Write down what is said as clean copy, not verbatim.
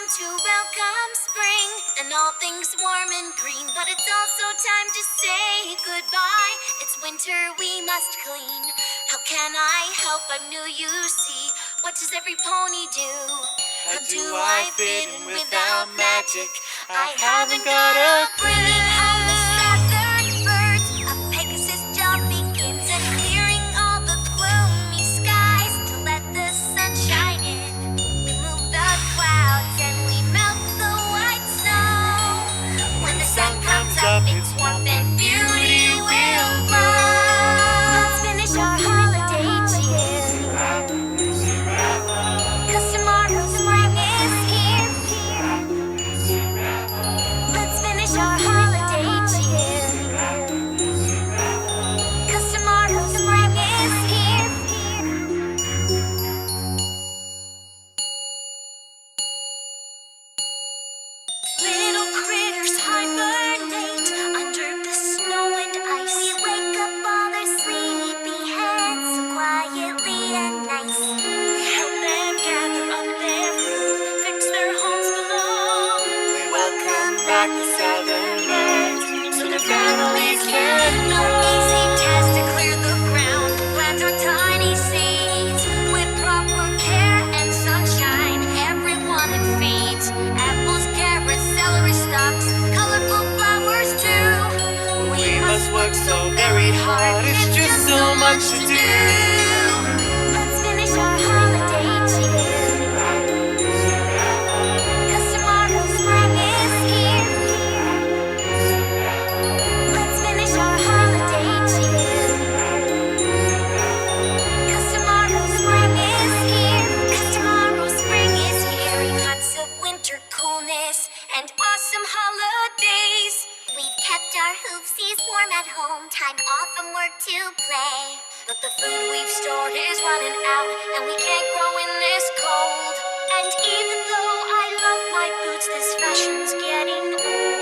to welcome spring and all things warm and green. But it's also time to say goodbye. It's winter, we must clean. How can I help? I'm new, you see. What does every pony do? How do I fit in without magic? I haven't got a clue. How the southern birds of Pegasus job begins, and clearing all the gloomy skies to let the sun shine in. We move the clouds and we melt the white snow. When the sun comes up, its warmth and beauty will glow. Let's finish our holiday cheer, 'cause tomorrow spring is here. Let's finish our holiday cheer, 'cause tomorrow spring is here. Little critters hibernate under the snow and ice. We wake up all their sleepy heads so quietly and nice. We help them gather up their food, fix their homes below. We welcome back the southern birds so their families can know. Easy task to clear the ground, plant our tiny seeds with proper care and sunshine. Everyone it feeds. Apples, carrots, celery stalks, colorful flowers too. We must work so very hard, it's just so much to do. Let's finish our holiday cheer, 'cause tomorrow spring is here. Let's finish our holiday cheer, 'cause tomorrow spring is here. 'Cause tomorrow spring is here. Lots of winter coolness and awesome holidays. We've kept our hoofsies warm at home, time off from work to play. But the food we've stored is running out, and we can't grow in this cold. And even though I love my boots, this fashion's getting old.